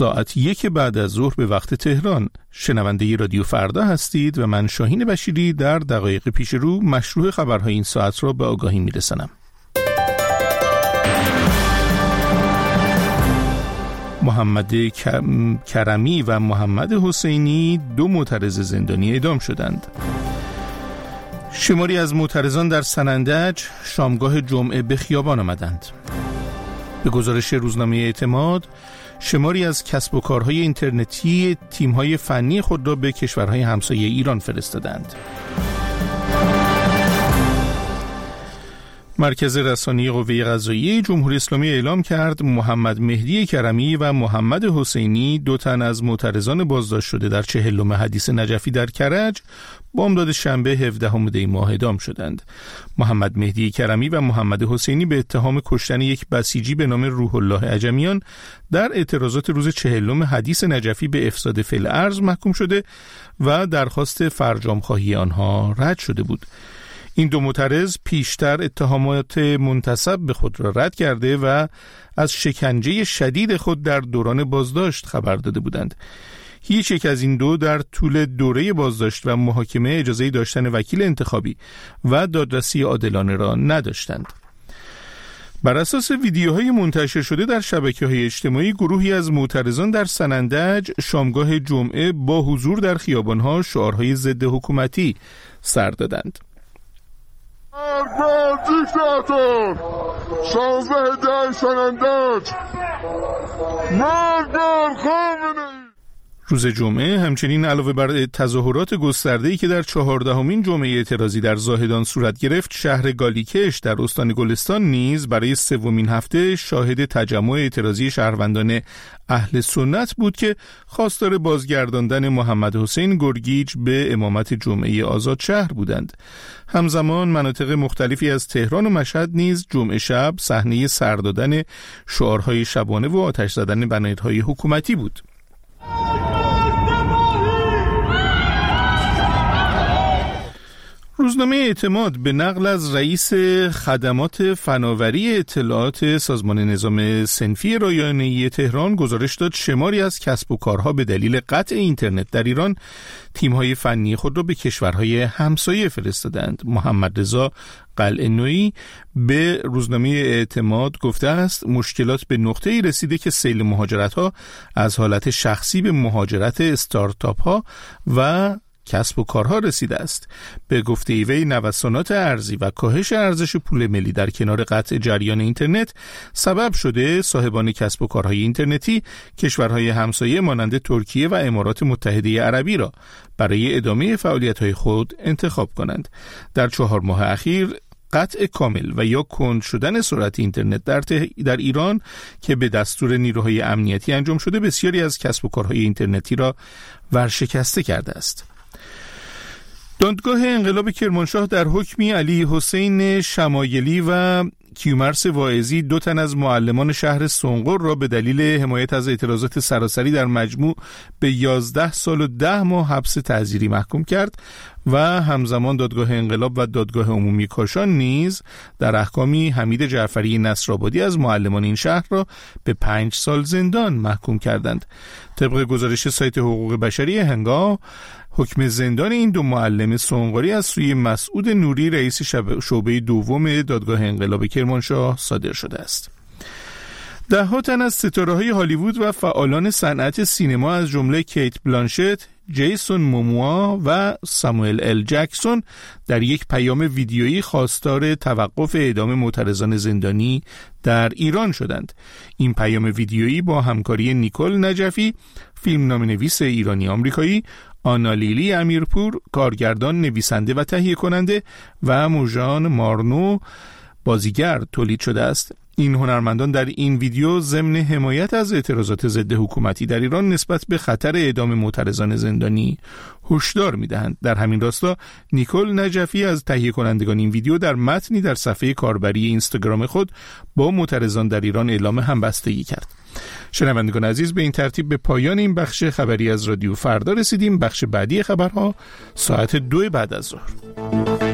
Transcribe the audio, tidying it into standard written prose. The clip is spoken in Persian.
ساعت 1 بعد از ظهر به وقت تهران. شنونده رادیو فردا هستید و من شاهین بشیری در دقایق پیش رو مشروع خبرهای این ساعت را به آگاهی میرسانم. محمد کرمی و محمد حسینی 2 معترض زندانی اعدام شدند. شماری از معترضان در سنندج شامگاه جمعه به خیابان آمدند. به گزارش روزنامه اعتماد، شماری از کسب و کارهای اینترنتی تیم‌های فنی خود را به کشورهای همسایه ایران فرستادند. مرکز رسانه‌ای قوه قضاییه جمهوری اسلامی اعلام کرد محمد مهدی کرمی و محمد حسینی 2 تن از معترضان بازداشت شده در 40م حدیث نجفی در کرج بامداد شنبه 17 دی ماه اعدام شدند. محمد مهدی کرمی و محمد حسینی به اتهام کشتن یک بسیجی به نام روح الله عجمیان در اعتراضات روز 40م حدیث نجفی به افساد فی الارض محکوم شده و درخواست فرجام‌خواهی آنها رد شده بود. این 2 معترض پیشتر اتهامات منتسب به خود را رد کرده و از شکنجه شدید خود در دوران بازداشت خبر داده بودند. هیچ یک از این 2 در طول دوره بازداشت و محاکمه اجازه داشتن وکیل انتخابی و دادرسی عادلانه را نداشتند. بر اساس ویدیوهای منتشر شده در شبکه‌های اجتماعی، گروهی از معترضان در سنندج شامگاه جمعه با حضور در خیابان‌ها شعارهای ضد حکومتی سر دادند. دیکتاتور 16 دی سنندج، مرگ بر خامنه‌ای. روز جمعه همچنین علاوه بر تظاهرات گسترده‌ای که در 14مین جمعه اعتراضی در زاهدان صورت گرفت، شهر گالیکش در استان گلستان نیز برای 3مین هفته شاهد تجمع اعتراضی شهروندان اهل سنت بود که خواستار بازگرداندن محمد حسین گرگیج به امامت جمعه آزاد شهر بودند. همزمان مناطق مختلفی از تهران و مشهد نیز جمعه شب صحنه سر دادن شعارهای شبانه و آتش زدن بنرهای حکومتی بود. روزنامه اعتماد به نقل از رئیس خدمات فناوری اطلاعات سازمان نظام صنفی رایانه‌ای تهران گزارش داد شماری از کسب و کارها به دلیل قطع اینترنت در ایران تیم‌های فنی خود را به کشورهای همسایه فرستادند. محمد رضا قلعه‌نویی به روزنامه اعتماد گفته است مشکلات به نقطه‌ای رسیده که سیل مهاجرت‌ها از حالت شخصی به مهاجرت استارتاپ‌ها و کسب و کارها رسیده است. به گفته وی نوسانات ارزی و کاهش ارزش پول ملی در کنار قطع جریان اینترنت سبب شده صاحبان کسب و کارهای اینترنتی کشورهای همسایه مانند ترکیه و امارات متحده عربی را برای ادامه فعالیت‌های خود انتخاب کنند. در 4 ماه اخیر قطع کامل و یا کند شدن سرعت اینترنت در ایران که به دستور نیروهای امنیتی انجام شده بسیاری از کسب و کارهای اینترنتی را ورشکسته کرده است. دادگاه انقلاب کرمانشاه در حکمی علی حسین شمایلی و کیومرث واعظی 2 تن از معلمان شهر سنقر را به دلیل حمایت از اعتراضات سراسری در مجموع به 11 سال و 10 ماه حبس تعزیری محکوم کرد و همزمان دادگاه انقلاب و دادگاه عمومی کاشان نیز در احکامی حمید جعفری نصرآبادی از معلمان این شهر را به 5 سال زندان محکوم کردند. طبق گزارش سایت حقوق بشری هنگام، حکم زندان این 2 معلم سنقری از سوی مسعود نوری رئیس شعبه دوم دادگاه انقلاب کرمانشاه صادر شده است. 10 تن از ستاره‌های هالیوود و فعالان صنعت سینما از جمله کیت بلانشت، جیسون موموا و ساموئل ال جکسون در یک پیام ویدیویی خواستار توقف اعدام معترضان زندانی در ایران شدند. این پیام ویدیویی با همکاری نیکول نجفی، فیلمنامه‌نویس ایرانی آمریکایی، آنا لیلی امیرپور، کارگردان، نویسنده و تهیه کننده و موژان مارنو، بازیگر تولید شده است. این هنرمندان در این ویدیو ضمن حمایت از اعتراضات ضد حکومتی در ایران نسبت به خطر اعدام معترضان زندانی هشدار می‌دهند. در همین راستا نیکول نجفی از تهیه کنندگان این ویدیو در متنی در صفحه کاربری اینستاگرام خود با معترضان در ایران اعلام همبستگی کرد. شنوندگان عزیز، به این ترتیب به پایان این بخش خبری از رادیو فردا رسیدیم. بخش بعدی خبرها ساعت 2 بعد از ظهر.